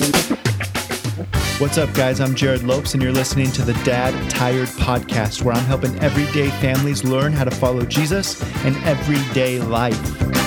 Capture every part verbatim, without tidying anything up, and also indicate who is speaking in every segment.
Speaker 1: What's up, guys? I'm Jared Lopes, and you're listening to the Dad Tired Podcast, where I'm helping everyday families learn how to follow Jesus in everyday life.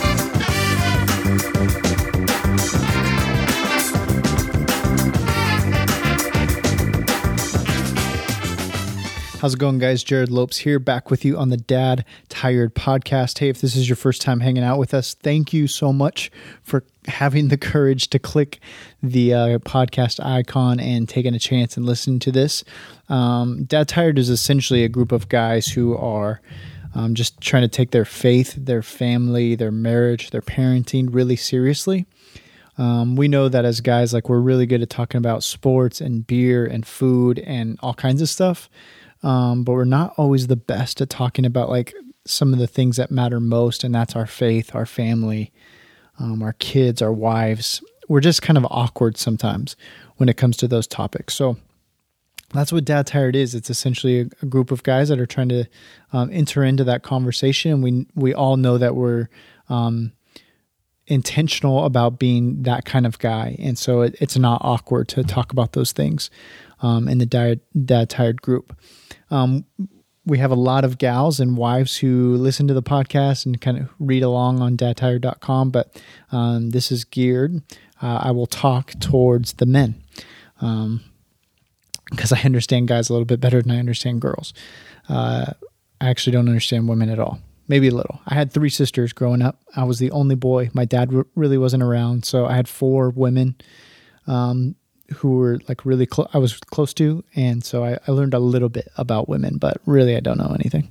Speaker 1: How's it going, guys? Jared Lopes here, back with you on the Dad Tired Podcast. Hey, if this is your first time hanging out with us, thank you so much for having the courage to click the uh, podcast icon and taking a chance and listen to this. Um, Dad Tired is essentially a group of guys who are um, just trying to take their faith, their family, their marriage, their parenting really seriously. Um, we know that as guys, like, we're really good at talking about sports and beer and food and all kinds of stuff. Um, but we're not always the best at talking about like some of the things that matter most, and that's our faith, our family, um, our kids, our wives. We're just kind of awkward sometimes when it comes to those topics. So that's what Dad Tired is. It's essentially a, a group of guys that are trying to um, enter into that conversation. And we we all know that we're um, intentional about being that kind of guy, and so it, it's not awkward to talk about those things um, in the Dad, Dad Tired group. Um, we have a lot of gals and wives who listen to the podcast and kind of read along on dad tired dot com, but um, this is geared. Uh, I will talk towards the men um, because I understand guys a little bit better than I understand girls. Uh, I actually don't understand women at all. Maybe a little. I had three sisters growing up. I was the only boy. My dad r- really wasn't around, so I had four women um who were like really close, I was close to. And so I, I learned a little bit about women, but really I don't know anything.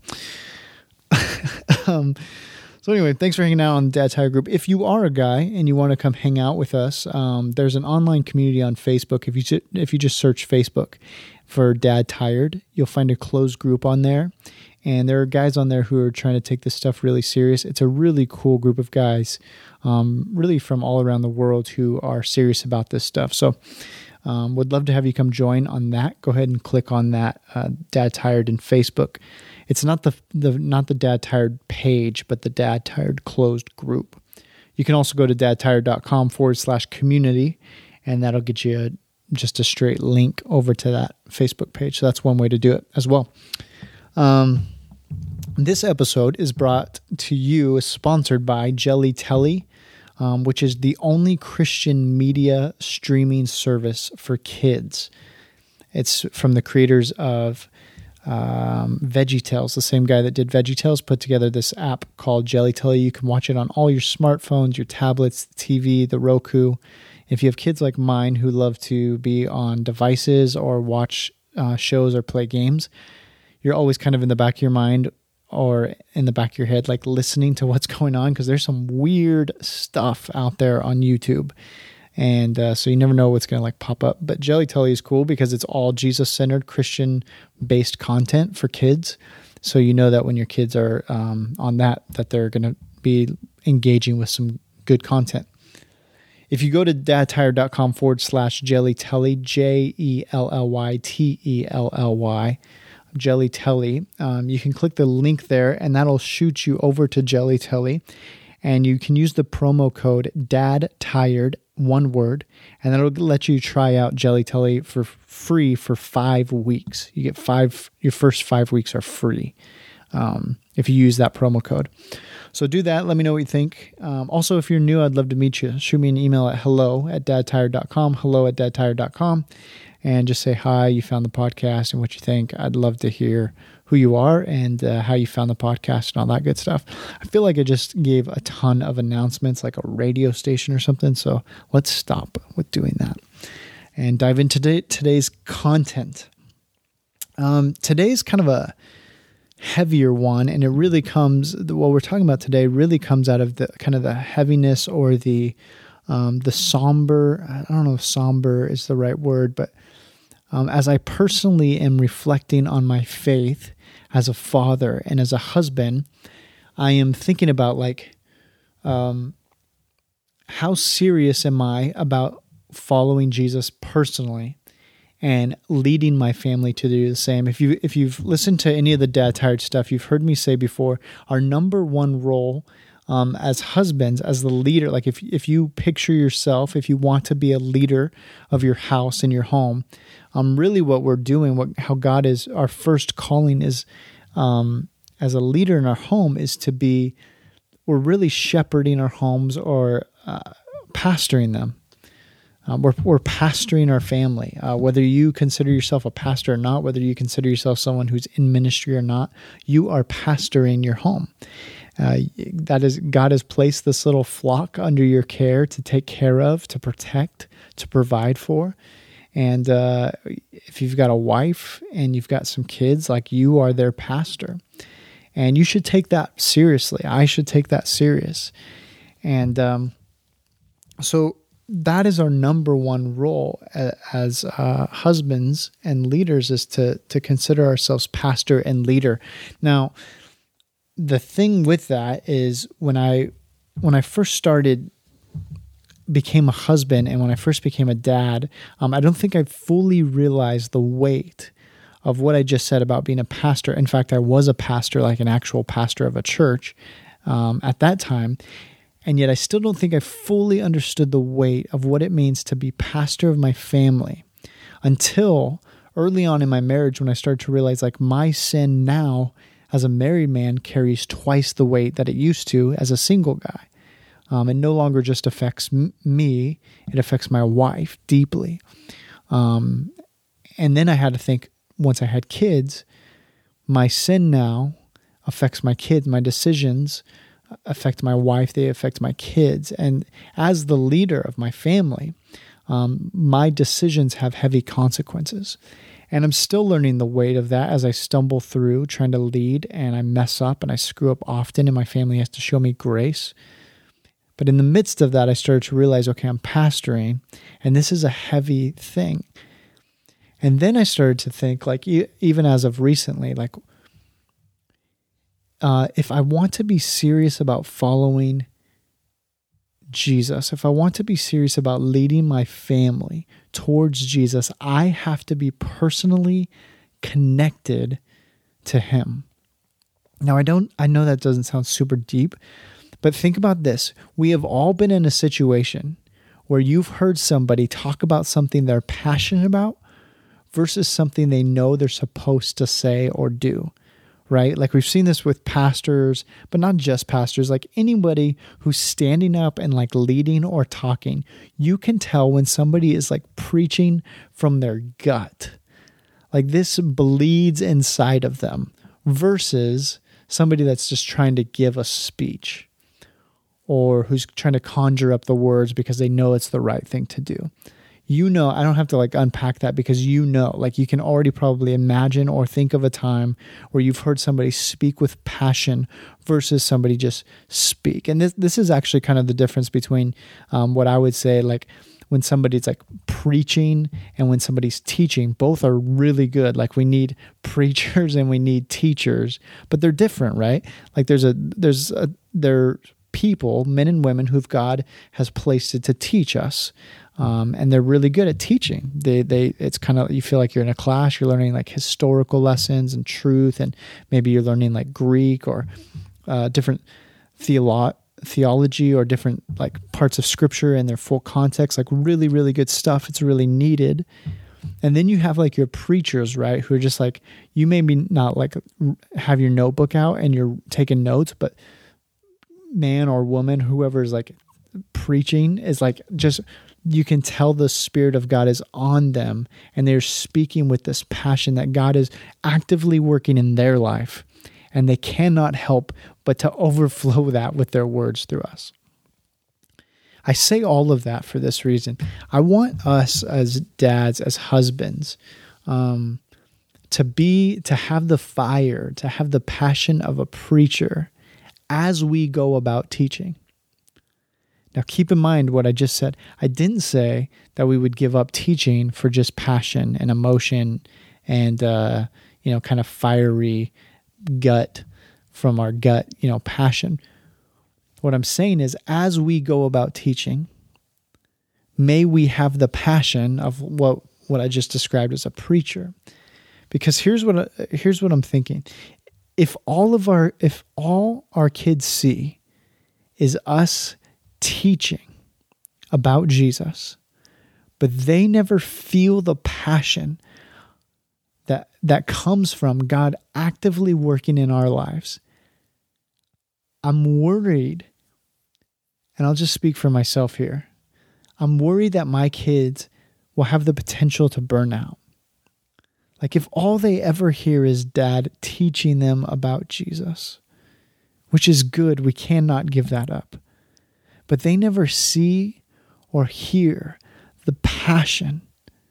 Speaker 1: um, so anyway, thanks for hanging out on the Dad Tired group. If you are a guy and you want to come hang out with us, um, there's an online community on Facebook. If you, ju- if you just search Facebook for Dad Tired, you'll find a closed group on there. And there are guys on there who are trying to take this stuff really serious. It's a really cool group of guys, um, really from all around the world who are serious about this stuff. So Um, would love to have you come join on that. Go ahead and click on that uh, Dad Tired in Facebook. It's not the the not the Dad Tired page, but the Dad Tired closed group. You can also go to dad tired dot com forward slash community, and that'll get you a, just a straight link over to that Facebook page. So that's one way to do it as well. Um, this episode is brought to you, is sponsored by Jelly Telly. Um, which is the only Christian media streaming service for kids. It's from the creators of um, VeggieTales. The same guy that did VeggieTales put together this app called Jelly Telly. You can watch it on all your smartphones, your tablets, the T V, the Roku. If you have kids like mine who love to be on devices or watch uh, shows or play games, you're always kind of in the back of your mind or in the back of your head, like listening to what's going on, because there's some weird stuff out there on YouTube. And uh, so you never know what's going to like pop up. But Jelly Telly is cool because it's all Jesus-centered, Christian-based content for kids. So you know that when your kids are um, on that, that they're going to be engaging with some good content. If you go to dad tired dot com forward slash Jelly Telly, J E L L Y T E L L Y, Jelly Telly. Um, you can click the link there, and that'll shoot you over to Jelly Telly, and you can use the promo code DADTIRED, one word, and that'll let you try out Jelly Telly for free for five weeks. You get five, your first five weeks are free um, if you use that promo code. So do that. Let me know what you think. Um, also, if you're new, I'd love to meet you. Shoot me an email at hello at dad tired dot com, hello at dad tired dot com. And just say hi, you found the podcast and what you think. I'd love to hear who you are and uh, how you found the podcast and all that good stuff. I feel like I just gave a ton of announcements, like a radio station or something. So let's stop with doing that and dive into today, today's content. Um, today's kind of a heavier one, and it really comes, what we're talking about today really comes out of the kind of the heaviness or the um, the somber, I don't know if somber is the right word, but Um, as I personally am reflecting on my faith as a father and as a husband, I am thinking about like, um, how serious am I about following Jesus personally and leading my family to do the same? If you if you've listened to any of the Dad Tired stuff, you've heard me say before, our number one role um, as husbands, as the leader, like if if you picture yourself, if you want to be a leader of your house and your home, um, really what we're doing, what how God is, our first calling is, um, as a leader in our home is to be, we're really shepherding our homes or uh, pastoring them. Uh, we're, we're pastoring our family. Uh, whether you consider yourself a pastor or not, whether you consider yourself someone who's in ministry or not, you are pastoring your home. Uh, that is, God has placed this little flock under your care to take care of, to protect, to provide for. And uh, if you've got a wife and you've got some kids, like you are their pastor. And you should take that seriously. I should take that serious. And um, so that is our number one role as uh, husbands and leaders, is to to consider ourselves pastor and leader. Now, the thing with that is when I when I first started, became a husband, and when I first became a dad, um, I don't think I fully realized the weight of what I just said about being a pastor. In fact, I was a pastor, like an actual pastor of a church um, at that time. And yet I still don't think I fully understood the weight of what it means to be pastor of my family until early on in my marriage, when I started to realize like my sin now as a married man carries twice the weight that it used to as a single guy. Um, it no longer just affects m- me, it affects my wife deeply. Um, and then I had to think, once I had kids, my sin now affects my kids, my decisions affect my wife, they affect my kids. And as the leader of my family, um, my decisions have heavy consequences. And I'm still learning the weight of that as I stumble through trying to lead, and I mess up and I screw up often, and my family has to show me grace. But in the midst of that, I started to realize, okay, I'm pastoring, and this is a heavy thing. And then I started to think, like, even as of recently, like, Uh, if I want to be serious about following Jesus, if I want to be serious about leading my family towards Jesus, I have to be personally connected to Him. Now, I don't, I know that doesn't sound super deep, but think about this. We have all been in a situation where you've heard somebody talk about something they're passionate about versus something they know they're supposed to say or do. Right? Like we've seen this with pastors, but not just pastors, like anybody who's standing up and like leading or talking. You can tell when somebody is like preaching from their gut. Like this bleeds inside of them versus somebody that's just trying to give a speech or who's trying to conjure up the words because they know it's the right thing to do. You know, I don't have to like unpack that because you know, like you can already probably imagine or think of a time where you've heard somebody speak with passion versus somebody just speak. And this this is actually kind of the difference between um, what I would say, like when somebody's like preaching and when somebody's teaching. Both are really good. Like we need preachers and we need teachers, but they're different, right? Like there's a there's a there people, men and women who God has placed it to teach us. Um, and they're really good at teaching. They, they, it's kind of, you feel like you're in a class, you're learning like historical lessons and truth, and maybe you're learning like Greek or uh, different theolo- theology or different like parts of scripture in their full context, like really, really good stuff. It's really needed. And then you have like your preachers, right? Who are just like, you maybe not like have your notebook out and you're taking notes, but man or woman, whoever is like preaching is like just, you can tell the Spirit of God is on them and they're speaking with this passion that God is actively working in their life, and they cannot help but to overflow that with their words through us. I say all of that for this reason. I want us as dads, as husbands, um, to be, to have the fire, to have the passion of a preacher as we go about teaching. Now, keep in mind what I just said. I didn't say that we would give up teaching for just passion and emotion and, uh, you know, kind of fiery gut from our gut, you know, passion. What I'm saying is, as we go about teaching, may we have the passion of what, what I just described as a preacher. Because here's what, here's what I'm thinking. If all of our, if all our kids see is us teaching about Jesus, but they never feel the passion that that comes from God actively working in our lives. I'm worried, and I'll just speak for myself here. I'm worried that my kids will have the potential to burn out. Like if all they ever hear is dad teaching them about Jesus, which is good, we cannot give that up. But they never see or hear the passion.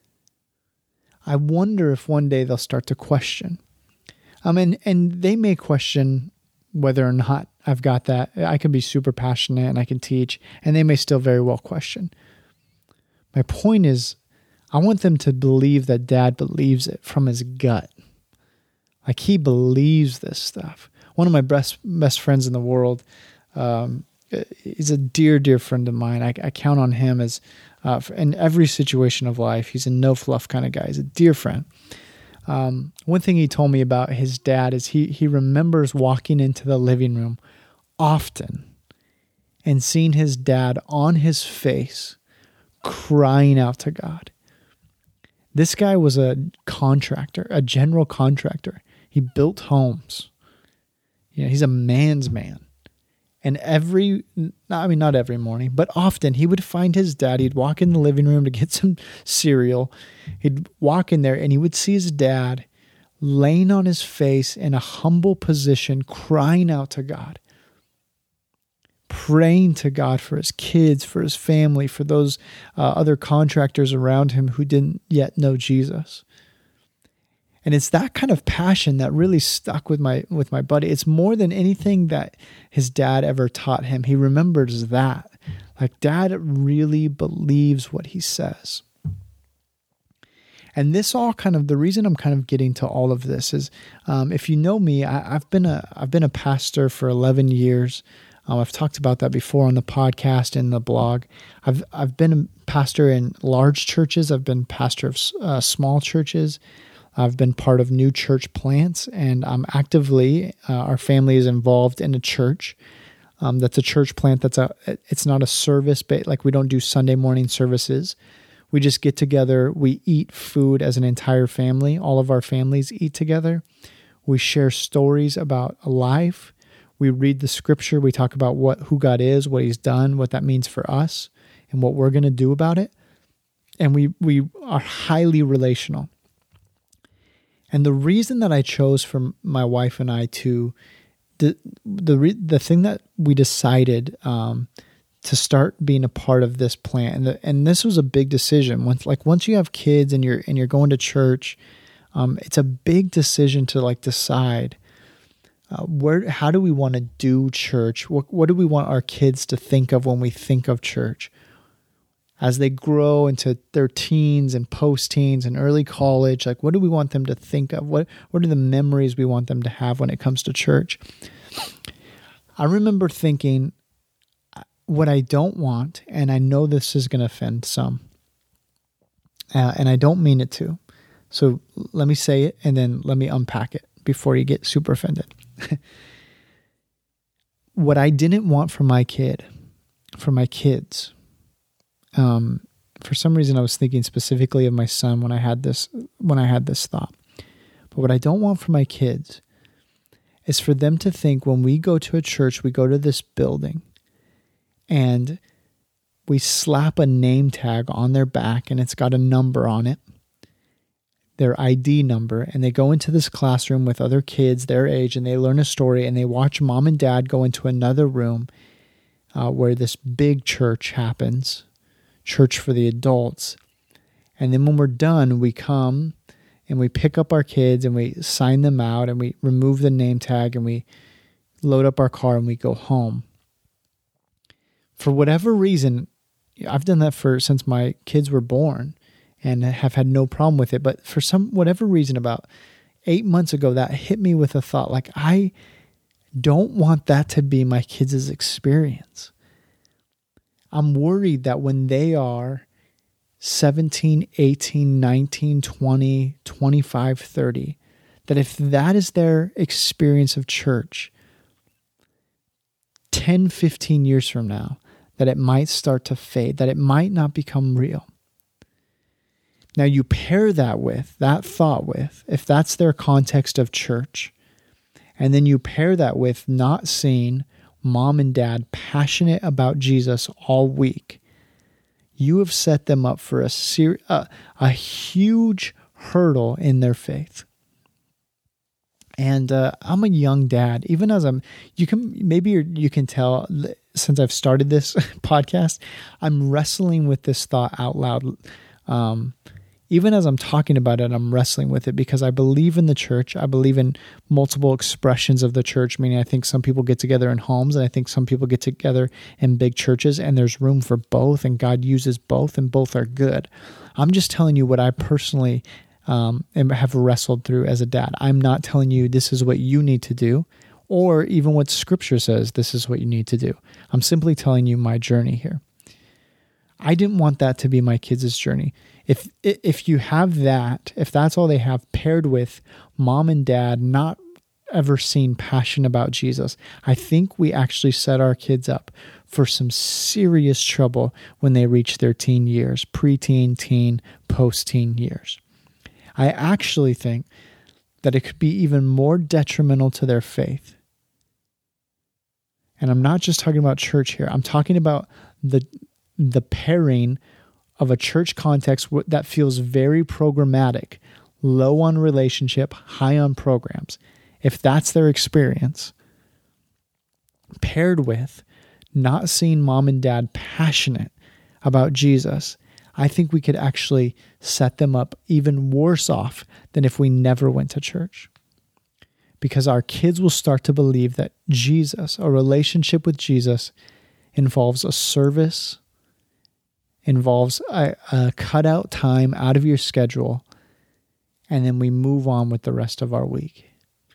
Speaker 1: I wonder if one day they'll start to question. Um, and, and they may question whether or not I've got that. I can be super passionate and I can teach, and they may still very well question. My point is, I want them to believe that dad believes it from his gut. Like he believes this stuff. One of my best best friends in the world, um, he's a dear, dear friend of mine. I, I count on him as uh, in every situation of life. He's a no fluff kind of guy. He's a dear friend. Um, one thing he told me about his dad is he he remembers walking into the living room often and seeing his dad on his face crying out to God. This guy was a contractor, a general contractor. He built homes. You know, he's a man's man. And every, I mean, not every morning, but often he would find his dad. He'd walk in the living room to get some cereal. He'd walk in there and he would see his dad laying on his face in a humble position, crying out to God, praying to God for his kids, for his family, for those uh, other contractors around him who didn't yet know Jesus. And it's that kind of passion that really stuck with my with my buddy. It's more than anything that his dad ever taught him. He remembers that. Like dad really believes what he says. And this all kind of, the reason I'm kind of getting to all of this is, um, if you know me, I, I've been a I've been a pastor for eleven years. Um, I've talked about that before on the podcast and the blog. I've I've been a pastor in large churches. I've been pastor of uh, small churches. I've been part of new church plants, and I'm actively, uh, our family is involved in a church. Um, that's a church plant. That's a. It's not a service, but like we don't do Sunday morning services. We just get together. We eat food as an entire family. All of our families eat together. We share stories about life. We read the scripture. We talk about what who God is, what he's done, what that means for us, and what we're going to do about it. And we we are highly relational. And the reason that I chose for my wife and I to, the the re, the thing that we decided um, to start being a part of this plant, and the, and this was a big decision. Once like once you have kids and you're and you're going to church, um, it's a big decision to like decide uh, where how do we want to do church? What what do we want our kids to think of when we think of church? As they grow into their teens and post-teens and early college, like what do we want them to think of? What what are the memories we want them to have when it comes to church? I remember thinking what I don't want, and I know this is going to offend some, uh, and I don't mean it to. So let me say it, and then let me unpack it before you get super offended. What I didn't want for my kid, for my kids, Um, for some reason I was thinking specifically of my son when I had this, when I had this thought. But what I don't want for my kids is for them to think when we go to a church, we go to this building and we slap a name tag on their back and it's got a number on it, their I D number, and they go into this classroom with other kids their age and they learn a story and they watch mom and dad go into another room uh, where this big church happens. Church for the adults. And then when we're done, we come and we pick up our kids and we sign them out and we remove the name tag and we load up our car and we go home. For whatever reason, I've done that for since my kids were born and have had no problem with it. But for some whatever reason, about eight months ago, that hit me with a thought like, I don't want that to be my kids' experience. I'm worried that when they are seventeen, eighteen, nineteen, twenty, twenty-five, thirty, that if that is their experience of church, ten, fifteen years from now, that it might start to fade, that it might not become real. Now you pair that with, that thought with, if that's their context of church, and then you pair that with not seeing mom and dad passionate about Jesus all week, you have set them up for a ser- uh, a huge hurdle in their faith. And uh, I'm a young dad. Even as I'm, you can maybe you're, you can tell since I've started this podcast, I'm wrestling with this thought out loud. Um, even as I'm talking about it, I'm wrestling with it because I believe in the church. I believe in multiple expressions of the church, meaning I think some people get together in homes and I think some people get together in big churches, and there's room for both, and God uses both, and both are good. I'm just telling you what I personally um, have wrestled through as a dad. I'm not telling you this is what you need to do, or even what Scripture says this is what you need to do. I'm simply telling you my journey here. I didn't want that to be my kids' journey. If if you have that, if that's all they have, paired with mom and dad not ever seen passion about Jesus, I think we actually set our kids up for some serious trouble when they reach their teen years, preteen, teen, post-teen years. I actually think that it could be even more detrimental to their faith. And I'm not just talking about church here. I'm talking about the the pairing of a church context that feels very programmatic, low on relationship, high on programs. If that's their experience, paired with not seeing mom and dad passionate about Jesus, I think we could actually set them up even worse off than if we never went to church. Because our kids will start to believe that Jesus, a relationship with Jesus, involves a service, involves a, a cutout time out of your schedule, and then we move on with the rest of our week.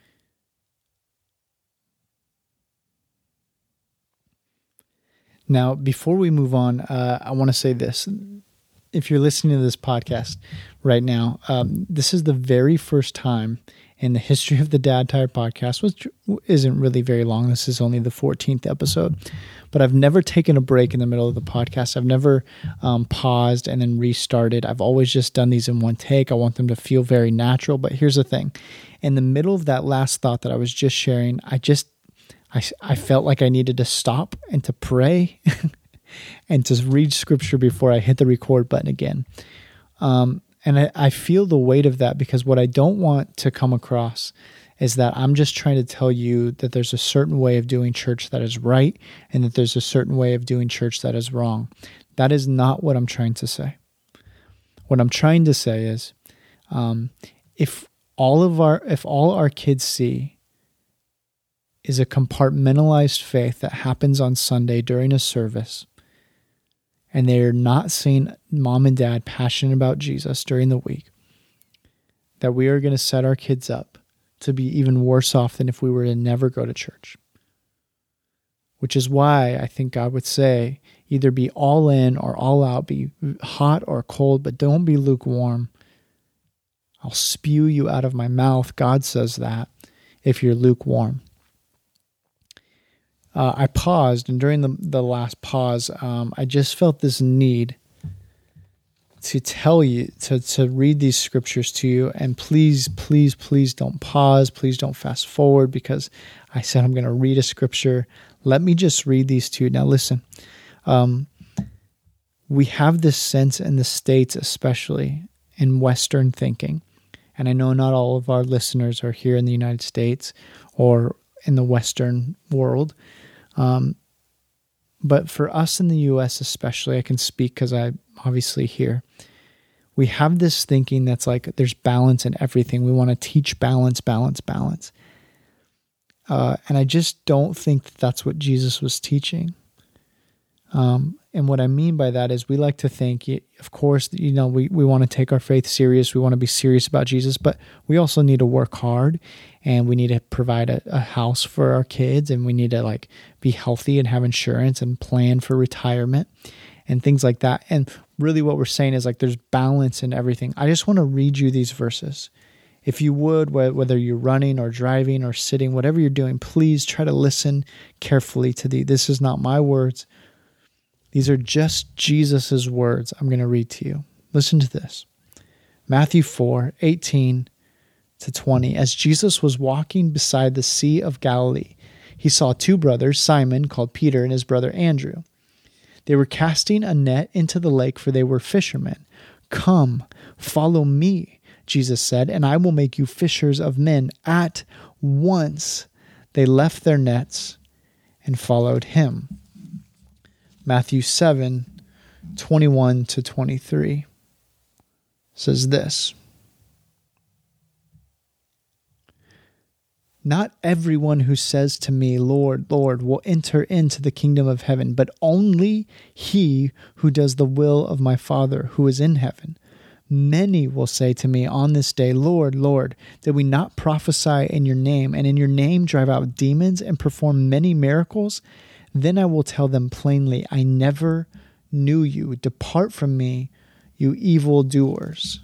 Speaker 1: Now, before we move on, uh, I want to say this. If you're listening to this podcast right now, um, this is the very first time in the history of the Dad Tired podcast, which isn't really very long. This is only the fourteenth episode, but I've never taken a break in the middle of the podcast. I've never um, paused and then restarted. I've always just done these in one take. I want them to feel very natural. But here's the thing. In the middle of that last thought that I was just sharing, I just, I, I felt like I needed to stop and to pray and to read Scripture before I hit the record button again. Um, And I, I feel the weight of that, because what I don't want to come across is that I'm just trying to tell you that there's a certain way of doing church that is right and that there's a certain way of doing church that is wrong. That is not what I'm trying to say. What I'm trying to say is, um, if all of our if all our kids see is a compartmentalized faith that happens on Sunday during a service, and they're not seeing mom and dad passionate about Jesus during the week, that we are going to set our kids up to be even worse off than if we were to never go to church. Which is why I think God would say, either be all in or all out, be hot or cold, but don't be lukewarm. I'll spew you out of my mouth. God says that if you're lukewarm. Uh, I paused, and during the, the last pause, um, I just felt this need to tell you, to, to read these scriptures to you. And please, please, please don't pause. Please don't fast forward, because I said I'm going to read a scripture. Let me just read these to you. Now listen, um, we have this sense in the States, especially in Western thinking. And I know not all of our listeners are here in the United States or in the Western world. Um, but for us in the U S especially, I can speak because I'm obviously here. We have this thinking that's like there's balance in everything. We want to teach balance, balance, balance. Uh, and I just don't think that that's what Jesus was teaching. Um, and what I mean by that is we like to think, of course, you know, we, we want to take our faith serious. We want to be serious about Jesus, but we also need to work hard, and we need to provide a, a house for our kids, and we need to like be healthy and have insurance and plan for retirement and things like that. And really what we're saying is like there's balance in everything. I just want to read you these verses If you would, whether you're running or driving or sitting, whatever you're doing, please try to listen carefully to thee. This is not my words. These are just Jesus's words I'm going to read to you. Listen to this. Matthew four, eighteen to twenty. As Jesus was walking beside the Sea of Galilee, he saw two brothers, Simon, called Peter, and his brother Andrew. They were casting a net into the lake, for they were fishermen. Come, follow me, Jesus said, and I will make you fishers of men. At once they left their nets and followed him. Matthew seven, twenty-one to twenty-three says this. Not everyone who says to me, Lord, Lord, will enter into the kingdom of heaven, but only he who does the will of my Father who is in heaven. Many will say to me on this day, Lord, Lord, did we not prophesy in your name, and in your name drive out demons and perform many miracles? Then I will tell them plainly, I never knew you. Depart from me, you evildoers.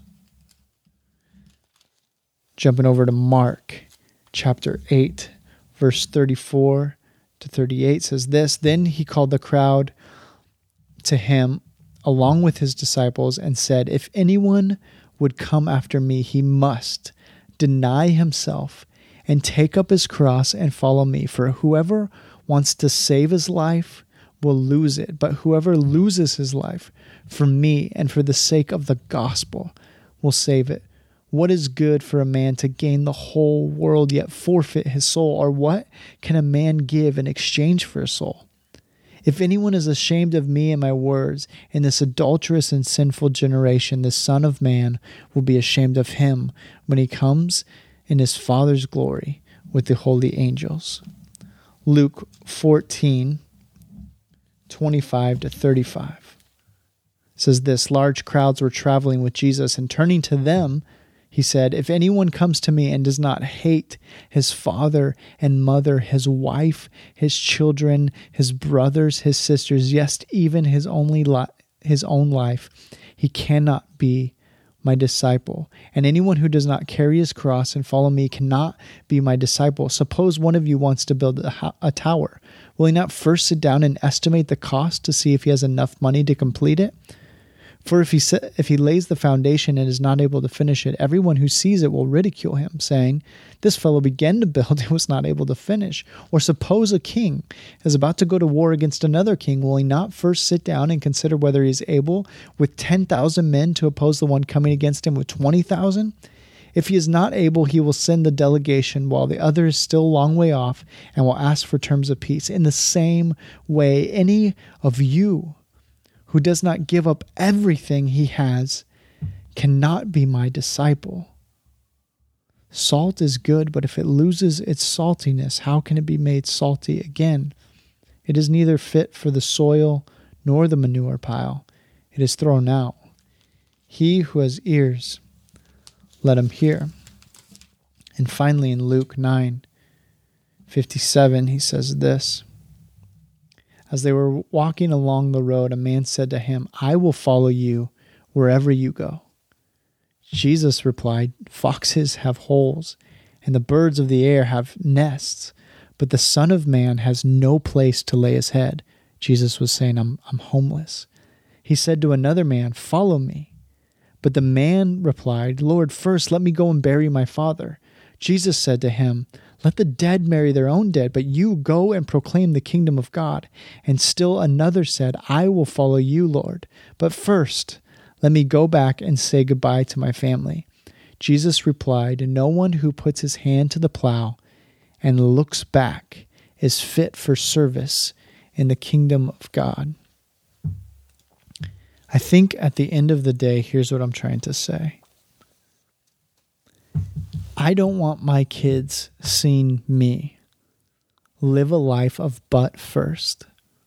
Speaker 1: Jumping over to Mark chapter eight, verse thirty-four to thirty-eight says this. Then he called the crowd to him along with his disciples and said, if anyone would come after me, he must deny himself and take up his cross and follow me. For whoever wants to save his life will lose it, but whoever loses his life for me and for the sake of the gospel will save it. What is good for a man to gain the whole world yet forfeit his soul? Or what can a man give in exchange for a soul? If anyone is ashamed of me and my words in this adulterous and sinful generation, the Son of Man will be ashamed of him when he comes in his Father's glory with the holy angels. Luke fourteen, twenty-five to thirty-five says this. Large crowds were traveling with Jesus, and turning to them, he said, if anyone comes to me and does not hate his father and mother, his wife, his children, his brothers, his sisters, yes, even his only li- his own life, he cannot be my disciple. And anyone who does not carry his cross and follow me cannot be my disciple. Suppose one of you wants to build a, ho- a tower. Will he not first sit down and estimate the cost to see if he has enough money to complete it? For if he sa- if he lays the foundation and is not able to finish it, everyone who sees it will ridicule him, saying, this fellow began to build and was not able to finish. Or suppose a king is about to go to war against another king. Will he not first sit down and consider whether he is able with ten thousand men to oppose the one coming against him with twenty thousand? If he is not able, he will send the delegation while the other is still a long way off and will ask for terms of peace. In the same way, any of you who does not give up everything he has cannot be my disciple. Salt is good, but if it loses its saltiness, how can it be made salty again? It is neither fit for the soil nor the manure pile. It is thrown out. He who has ears, let him hear. And finally in Luke nine fifty-seven, he says this. As they were walking along the road, a man said to him, I will follow you wherever you go. Jesus replied, foxes have holes, and the birds of the air have nests, but the Son of Man has no place to lay his head. Jesus was saying, I'm, I'm homeless. He said to another man, follow me. But the man replied, Lord, first let me go and bury my father. Jesus said to him, let the dead marry their own dead, but you go and proclaim the kingdom of God. And still another said, I will follow you, Lord. But first, let me go back and say goodbye to my family. Jesus replied, no one who puts his hand to the plow and looks back is fit for service in the kingdom of God. I think at the end of the day, here's what I'm trying to say. I don't want my kids seeing me live a life of but first.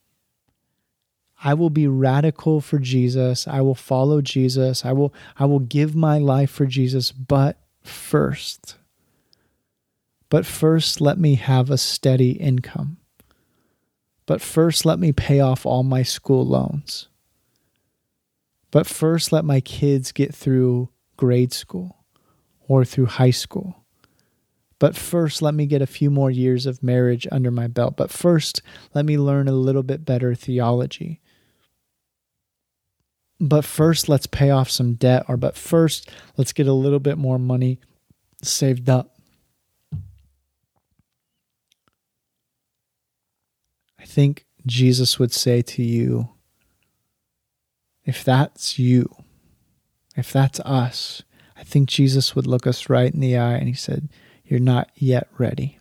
Speaker 1: I will be radical for Jesus. I will follow Jesus. I will, I will give my life for Jesus, but first. But first, let me have a steady income. But first, let me pay off all my school loans. But first, let my kids get through grade school or through high school. But first, let me get a few more years of marriage under my belt. But first, let me learn a little bit better theology. But first, let's pay off some debt. Or but first, let's get a little bit more money saved up. I think Jesus would say to you, if that's you, if that's us, I think Jesus would look us right in the eye and he said, you're not yet ready.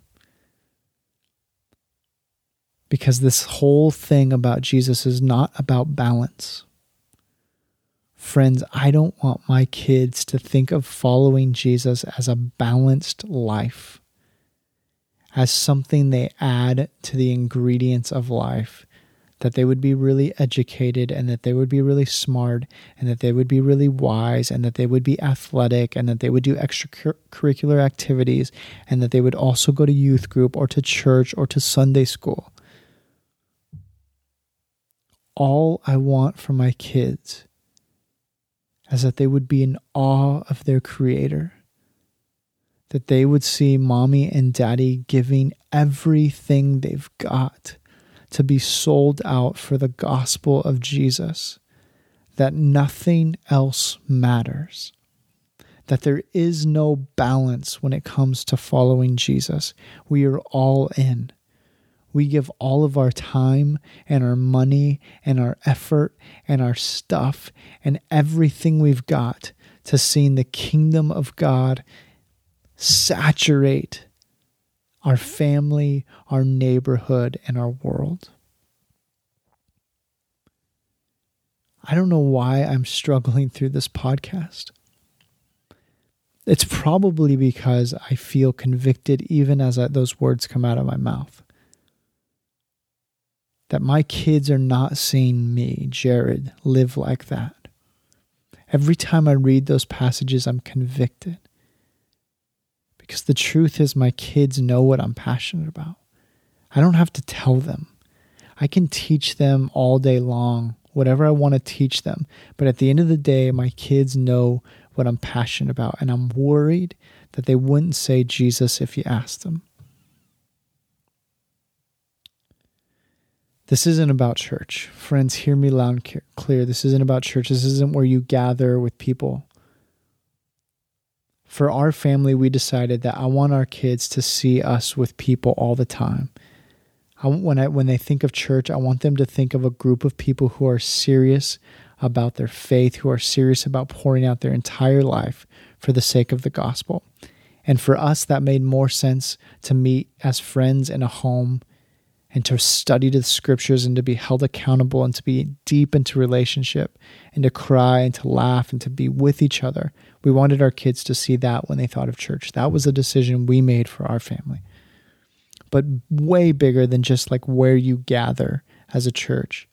Speaker 1: Because this whole thing about Jesus is not about balance. Friends, I don't want my kids to think of following Jesus as a balanced life, as something they add to the ingredients of life, that they would be really educated and that they would be really smart and that they would be really wise and that they would be athletic and that they would do extracurricular activities and that they would also go to youth group or to church or to Sunday school. All I want for my kids is that they would be in awe of their Creator, that they would see mommy and daddy giving everything they've got to be sold out for the gospel of Jesus, that nothing else matters, that there is no balance when it comes to following Jesus. We are all in. We give all of our time and our money and our effort and our stuff and everything we've got to seeing the kingdom of God saturate our family, our neighborhood, and our world. I don't know why I'm struggling through this podcast. It's probably because I feel convicted even as I, those words come out of my mouth. That my kids are not seeing me, Jared, live like that. Every time I read those passages, I'm convicted. Because the truth is my kids know what I'm passionate about. I don't have to tell them. I can teach them all day long, whatever I want to teach them. But at the end of the day, my kids know what I'm passionate about. And I'm worried that they wouldn't say Jesus if you asked them. This isn't about church. Friends, hear me loud and clear. This isn't about church. This isn't where you gather with people. For our family, we decided that I want our kids to see us with people all the time. I, when, I, when they think of church, I want them to think of a group of people who are serious about their faith, who are serious about pouring out their entire life for the sake of the gospel. And for us, that made more sense to meet as friends in a home and to study the scriptures and to be held accountable and to be deep into relationship and to cry and to laugh and to be with each other. We wanted our kids to see that when they thought of church. That was a decision we made for our family. But way bigger than just like where you gather as a church.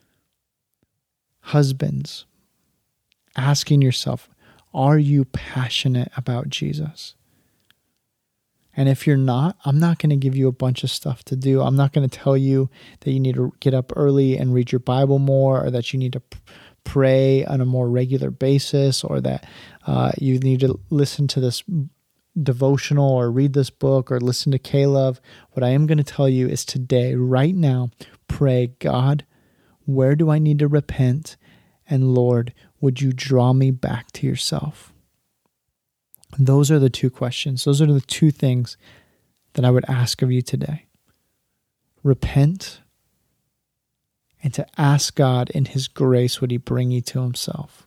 Speaker 1: Husbands, asking yourself, are you passionate about Jesus? And if you're not, I'm not going to give you a bunch of stuff to do. I'm not going to tell you that you need to get up early and read your Bible more, or that you need to p- pray on a more regular basis, or that uh, you need to listen to this devotional or read this book or listen to Caleb. What I am going to tell you is today, right now, pray, God, where do I need to repent? And Lord, would you draw me back to yourself? Those are the two questions. Those are the two things that I would ask of you today. Repent, and to ask God in his grace, would he bring you to himself?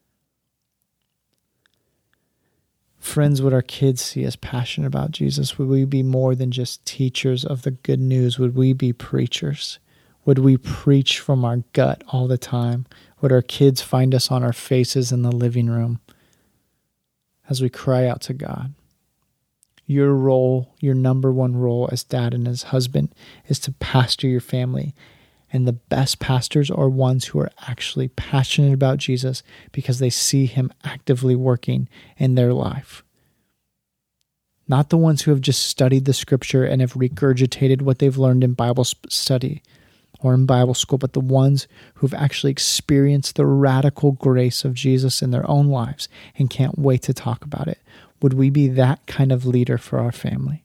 Speaker 1: Friends, would our kids see us passionate about Jesus? Would we be more than just teachers of the good news? Would we be preachers? Would we preach from our gut all the time? Would our kids find us on our faces in the living room as we cry out to God? Your role, your number one role as dad and as husband, is to pastor your family. And the best pastors are ones who are actually passionate about Jesus because they see him actively working in their life. Not the ones who have just studied the scripture and have regurgitated what they've learned in Bible study or in Bible school, but the ones who've actually experienced the radical grace of Jesus in their own lives and can't wait to talk about it. Would we be that kind of leader for our family?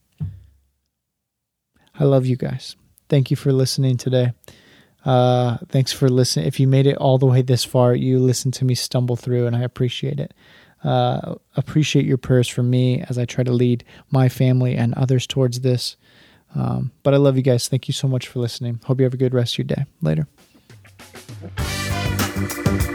Speaker 1: I love you guys. Thank you for listening today. Uh, thanks for listening. If you made it all the way this far, you listened to me stumble through, and I appreciate it. Uh, appreciate your prayers for me as I try to lead my family and others towards this. Um, but I love you guys. Thank you so much for listening. Hope you have a good rest of your day. Later.